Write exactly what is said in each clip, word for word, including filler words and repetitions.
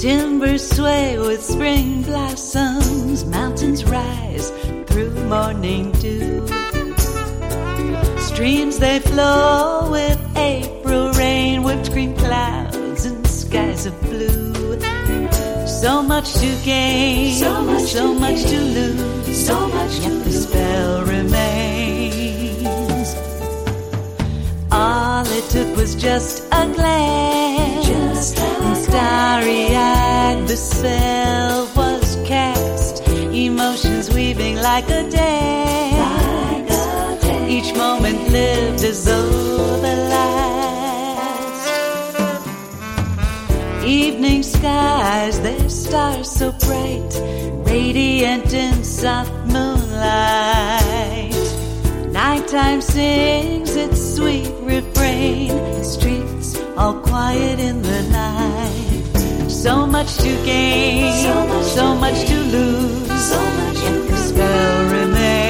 Timbers sway with spring blossoms, mountains rise through morning dew. Streams they flow with April rain, whipped cream clouds and skies of blue. So much to gain, so much, so to, much gain. to lose, so much yet to the spell remains. All it took was just a glance, just a and starry-eyed the spell was cast. Emotions weaving like a dance, like a dance. Each moment lived as though the last. Evening skies, their stars so bright, radiant in soft moonlight. Nighttime sings its sweet refrain, streets all quiet in the night. So much to gain, so much, so to, much to lose, so much yet the spell remains.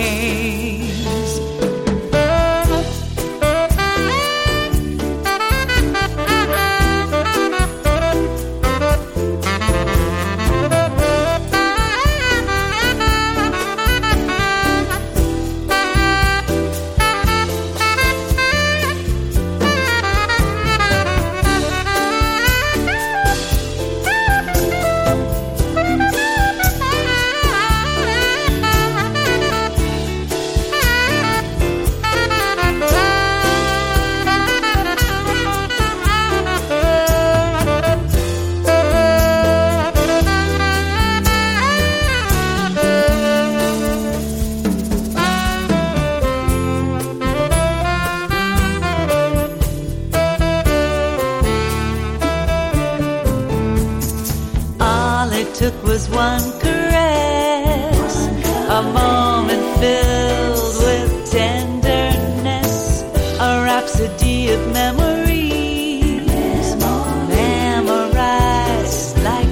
Took was one caress, a moment filled with tenderness, a rhapsody of memories, memorized like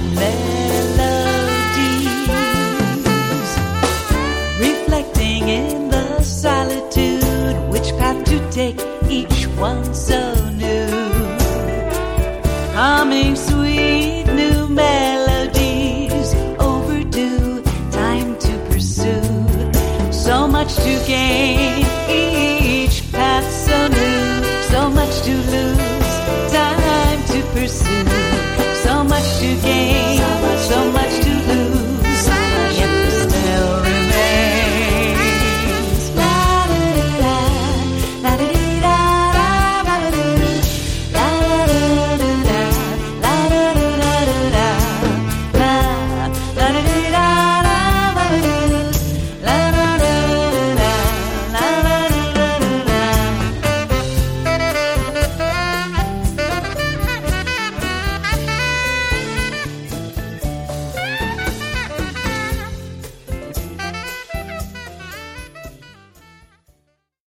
melodies, reflecting in the solitude, which path to take, each one so new, humming sweet new melodies, overdue, time to pursue. So much to gain, each path so new, so much to lose, time to pursue.